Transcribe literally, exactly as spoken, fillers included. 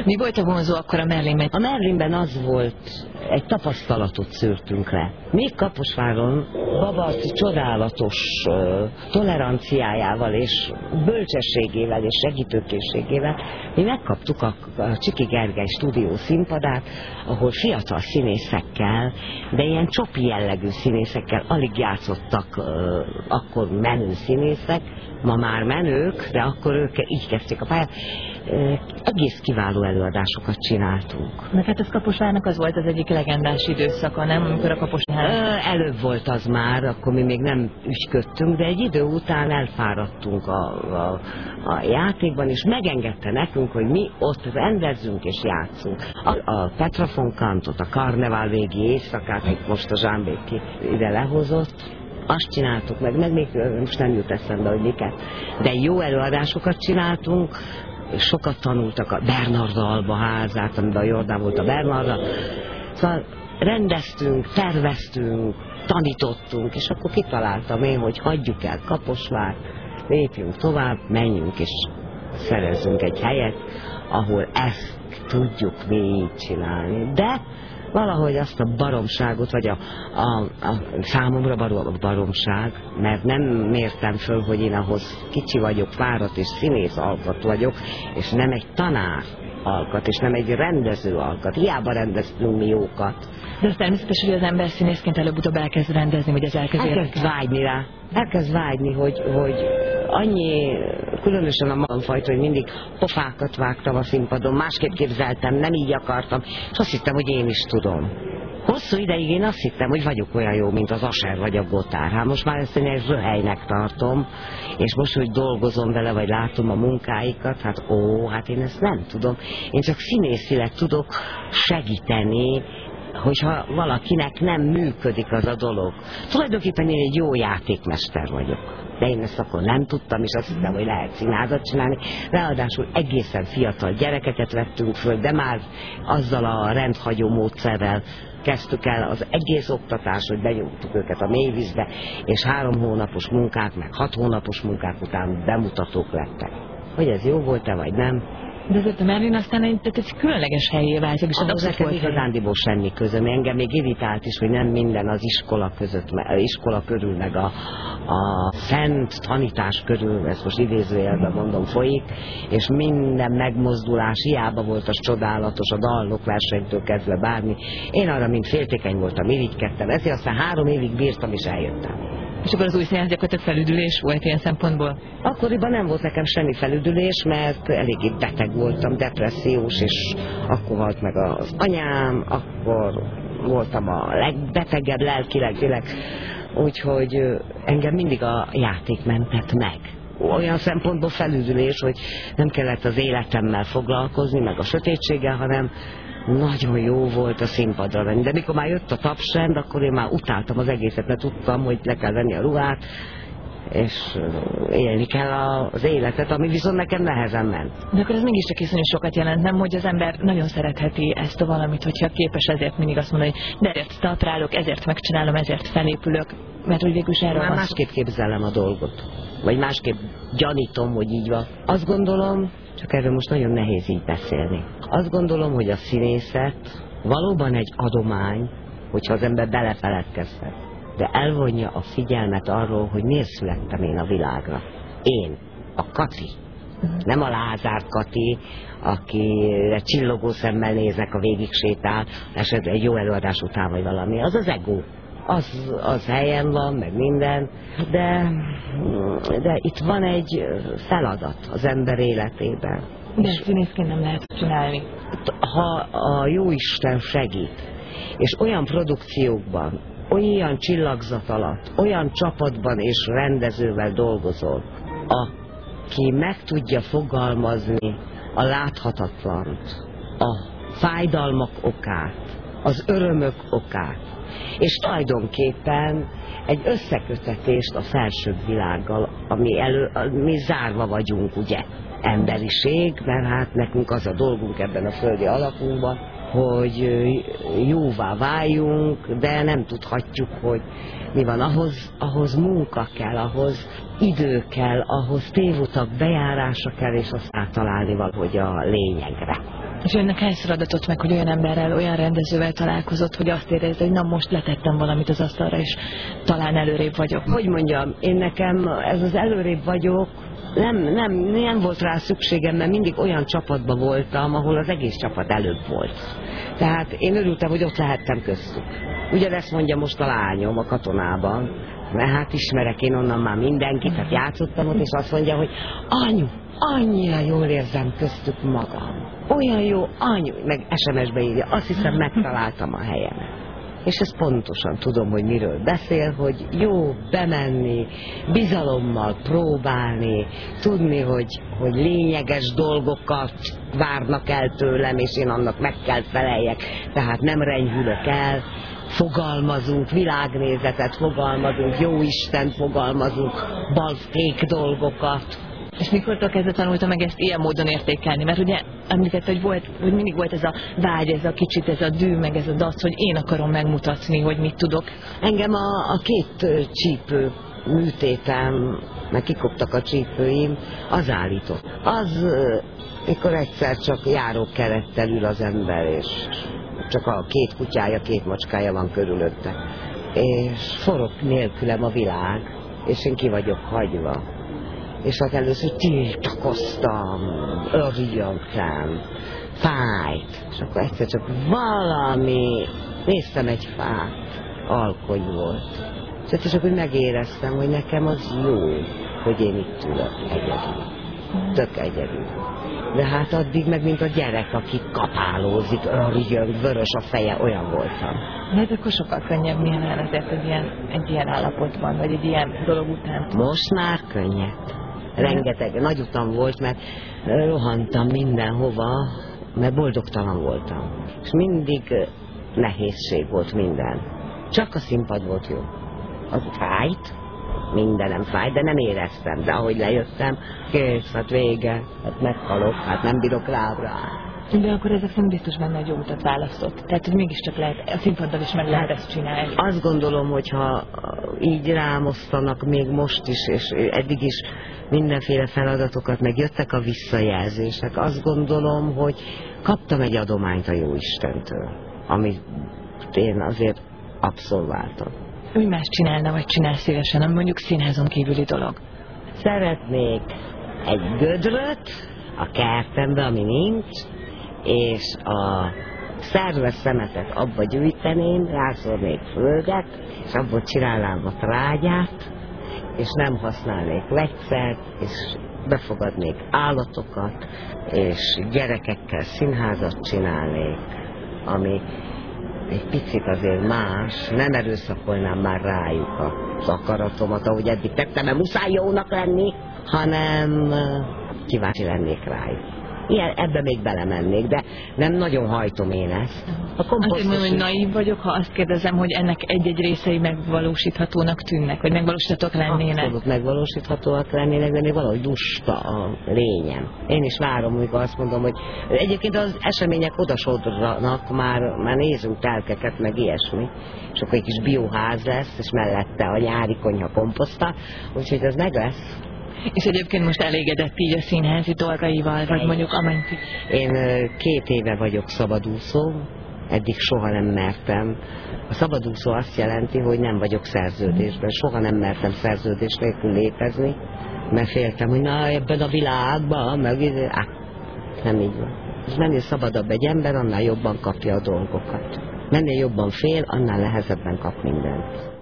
Mi volt a vonzó akkor a Merlinben? A Merlinben az volt, egy tapasztalatot szűrtünk le. Még Kaposváron Babarci csodálatos uh, toleranciájával és bölcsességével és segítőkészségével mi megkaptuk a, a Csiki Gergely stúdió színpadát, ahol fiatal színészekkel, de ilyen csopi jellegű színészekkel, alig játszottak uh, akkor menő színészek, ma már menők, de akkor ők így kezdték a pályát. Egész kiváló előadásokat csináltunk. Meg hát ez Kaposvárnak az volt az egyik legendás időszaka, nem? Amikor a Kaposvár... Előbb volt az már, akkor mi még nem ügyködtünk, de egy idő után elfáradtunk a, a, a játékban, és megengedte nekünk, hogy mi ott rendezzünk és játszunk. A, a Petra von Kantot, a karnevál végi éjszakát, hogy most a Zsámbéki ide lehozott, azt csináltuk meg, meg még most nem jut eszembe, hogy miket. De jó előadásokat csináltunk, sokat tanultak a Bernarda Alba házát, amiben a Jordán volt a Bernarda. Szóval rendeztünk, terveztünk, tanítottunk, és akkor kitaláltam én, hogy hagyjuk el Kaposvárt, lépjünk tovább, menjünk és szerezzünk egy helyet, ahol ezt tudjuk végig csinálni. De valahogy azt a baromságot, vagy a, a, a számomra barom, baromság, mert nem mértem föl, hogy én ahhoz kicsi vagyok, fáradt és színész alkat vagyok, és nem egy tanár alkat, és nem egy rendező alkat. Hiába rendeztünk mi jókat. De az természetes, hogy az ember színészként előbb-utóbb elkezd rendezni, vagy az elkezd Elkezd vágyni rá. Elkezd vágyni, hogy, hogy annyi, különösen a magamfajta, hogy mindig pofákat vágtam a színpadon, másképp képzeltem, nem így akartam, és azt hittem, hogy én is tudom. Hosszú ideig én azt hittem, hogy vagyok olyan jó, mint az Asher vagy a Gotár. Hát most már ezt én egy röhelynek tartom, és most, hogy dolgozom vele, vagy látom a munkáikat, hát ó, hát én ezt nem tudom. Én csak színészileg tudok segíteni, hogyha valakinek nem működik az a dolog. Tulajdonképpen én egy jó játékmester vagyok. De én ezt akkor nem tudtam, és azt hittem, hogy lehet színházat csinálni. Ráadásul egészen fiatal gyerekeket vettünk föl, de már azzal a rendhagyó módszerrel kezdtük el az egész oktatást, hogy benyújtjuk őket a mélyvízbe, és három hónapos munkák, meg hat hónapos munkák után bemutatók lettek. Hogy ez jó volt-e, vagy nem? De azért a Merlin aztán egy, egy különleges helyé vált, és ahhoz nekem igazándiból semmi közöm. Engem még irritált is, hogy nem minden az iskola között, az iskola körül, meg a, a szent tanítás körül, ezt most idézőjelben mondom, folyik, és minden megmozdulás, hiába volt az csodálatos, a dalnok versenytől kezdve bármi. Én arra, mint féltékeny voltam, irigykedtem, ezért aztán három évig bírtam, és eljöttem. És akkor az új színház gyakorlatilag felüdülés volt ilyen szempontból? Akkoriban nem volt nekem semmi felüdülés, mert eléggé beteg voltam, depressziós, és akkor halt meg az anyám, akkor voltam a legbetegebb lelkileg, tényleg. Úgyhogy engem mindig a játék mentett meg. Olyan szempontból felüdülés, hogy nem kellett az életemmel foglalkozni, meg a sötétséggel, hanem nagyon jó volt a színpadra lenni. De mikor már jött a tapsrend, akkor én már utáltam az egészet, mert tudtam, hogy le kell venni a ruhát, és élni kell az életet, ami viszont nekem nehezen ment. De akkor ez mégiscsak iszonyú sokat jelent, nem, hogy az ember nagyon szeretheti ezt a valamit, hogyha képes ezért mindig azt mondani, hogy de ezért teatrálok, ezért megcsinálom, ezért felépülök, mert hogy végül is erről már másképp képzelem a dolgot, vagy másképp gyanítom, hogy így van. Azt gondolom, csak erről most nagyon nehéz így beszélni. Azt gondolom, hogy a színészet valóban egy adomány, hogyha az ember belefeledkezhet, de elvonja a figyelmet arról, hogy miért születtem én a világra. Én, a Kati. Nem a Lázár Kati, akire csillogó szemmel nézek, a végig sétál, esetleg egy jó előadás után vagy valami. Az az ego. Az, az helyen van, meg minden, de, de itt van egy feladat az ember életében. De színészként nem lehet csinálni. Ha a Jóisten segít, és olyan produkciókban, olyan csillagzat alatt, olyan csapatban és rendezővel dolgozol, aki meg tudja fogalmazni a láthatatlant, a fájdalmak okát, az örömök okát, és tulajdonképpen egy összekötetést a felsőbb világgal, ami elő, mi zárva vagyunk, ugye, emberiség, mert hát nekünk az a dolgunk ebben a földi alakunkban, hogy jóvá váljunk, de nem tudhatjuk, hogy mi van. Ahhoz, ahhoz munka kell, ahhoz idő kell, ahhoz tévutak bejárása kell, és azt áttalálni valahogy a lényegre. És önnek hányszor adatott meg, hogy olyan emberrel, olyan rendezővel találkozott, hogy azt érezze, hogy na most letettem valamit az asztalra, és talán előrébb vagyok? Hogy mondjam, én nekem ez az előrébb vagyok, nem, nem, nem volt rá szükségem, mert mindig olyan csapatban voltam, ahol az egész csapat előbb volt. Tehát én örültem, hogy ott lehettem köztük. Ugyanezt mondja most a lányom a katonában, mert hát ismerek én onnan már mindenkit, tehát játszottam ott, és azt mondja, hogy anyu, annyira jól érzem köztük magam. Olyan jó, anyu, meg es em es-be írja, azt hiszem megtaláltam a helyemet. És ezt pontosan tudom, hogy miről beszél, hogy jó bemenni, bizalommal próbálni, tudni, hogy, hogy lényeges dolgokat várnak el tőlem, és én annak meg kell feleljek, tehát nem renyhülök el, fogalmazunk, világnézetet fogalmazunk, jó Isten fogalmazunk, balfék dolgokat. És mikortól kezdve tanulta meg ezt ilyen módon értékelni? Mert ugye említett, hogy, volt, hogy mindig volt ez a vágy, ez a kicsit, ez a dű, meg ez a dac, hogy én akarom megmutatni, hogy mit tudok. Engem a, a két csípő műtétem, meg kikoptak a csípőim, az állított. Az, mikor egyszer csak járókerettel ül az ember, és csak a két kutyája, két macskája van körülötte. És forog nélkülem a világ, és én ki vagyok hagyva. És hát először tiltakoztam, örjöngtem, fájt, és akkor egyszer csak valami, néztem egy fát, alkony volt. És egyszer csak úgy megéreztem, hogy nekem az jó, hogy én itt ülök egyedül, tök egyedül. De hát addig meg, mint a gyerek, aki kapálózik, örjöng, vörös a feje, olyan voltam. Hát akkor sokkal könnyebb milyen azért egy ilyen, egy ilyen állapotban, vagy egy ilyen dolog után. Most már könnyebb. Rengeteg nagy utam volt, mert rohantam mindenhova, mert boldogtalan voltam. És mindig nehézség volt minden. Csak a színpad volt jó. Az fájt, mindenem fájt, de nem éreztem. De ahogy lejöttem, kész, hát vége, hát meghalok, hát nem bírok lábra. De akkor ezek szerint biztos benne egy jó utat választott. Tehát, hogy mégiscsak lehet, a színpaddal is meg lehet ezt csinálni. Azt gondolom, hogyha így rámosztanak még most is, és eddig is mindenféle feladatokat, meg jöttek a visszajelzések, azt gondolom, hogy kaptam egy adományt a Jóistentől, amit én azért abszolváltam. Mi más csinálna, vagy csinál szívesen, ami mondjuk színházon kívüli dolog? Szeretnék egy gödröt a kertembe, ami nincs, és a szerves szemetet abba gyűjteném, rászornék földet, és abból csinálnám a trágyát, és nem használnék vegyszert, és befogadnék állatokat, és gyerekekkel színházat csinálnék, ami egy picit azért más, nem erőszakolnám már rájuk az akaratomat, ahogy eddig tettem, mert muszáj jónak lenni, hanem kíváncsi lennék rájuk. Ilyen, ebbe még belemennék, de nem nagyon hajtom én ezt. A Azért mondom, hogy naív vagyok, ha azt kérdezem, hogy ennek egy-egy részei megvalósíthatónak tűnnek, vagy megvalósíthatók lennének. Abszolút megvalósíthatóak lennének, de még valahogy lusta a lényem. Én is várom, amikor azt mondom, hogy egyébként az események odasodranak, már, már nézünk telkeket, meg ilyesmi, és akkor egy kis bioház lesz, és mellette a nyári konyha komposzta, úgyhogy az meg lesz. És egyébként most elégedett így a színházi dolgaival, vagy mondjuk amennyi? Én két éve vagyok szabadúszó, eddig soha nem mertem. A szabadúszó azt jelenti, hogy nem vagyok szerződésben, soha nem mertem szerződés nélkül létezni, mert féltem, hogy na ebben a világban, meg á, nem így van. És mennél szabadabb egy ember, annál jobban kapja a dolgokat. Mennél jobban fél, annál nehezebben kap mindent.